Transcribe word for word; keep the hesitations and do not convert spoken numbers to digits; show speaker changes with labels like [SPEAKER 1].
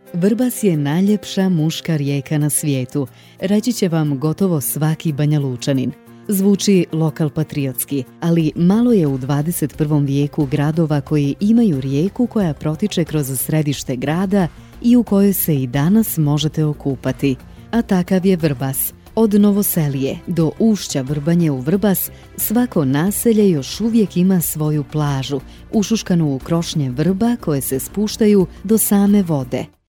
[SPEAKER 1] Vrbas je najljepša muška rijeka na svijetu, reći će vam gotovo svaki Banjalučanin. Zvuči lokal patriotski, ali malo je u dvadeset prvom vijeku gradova koji imaju rijeku koja protiče kroz središte grada i u kojoj se i danas možete okupati, a takav je Vrbas. Od Novoselije do ušća Vrbanje u Vrbas, svako naselje još uvijek ima svoju plažu, ušuškanu u krošnje vrba koje se spuštaju do same vode.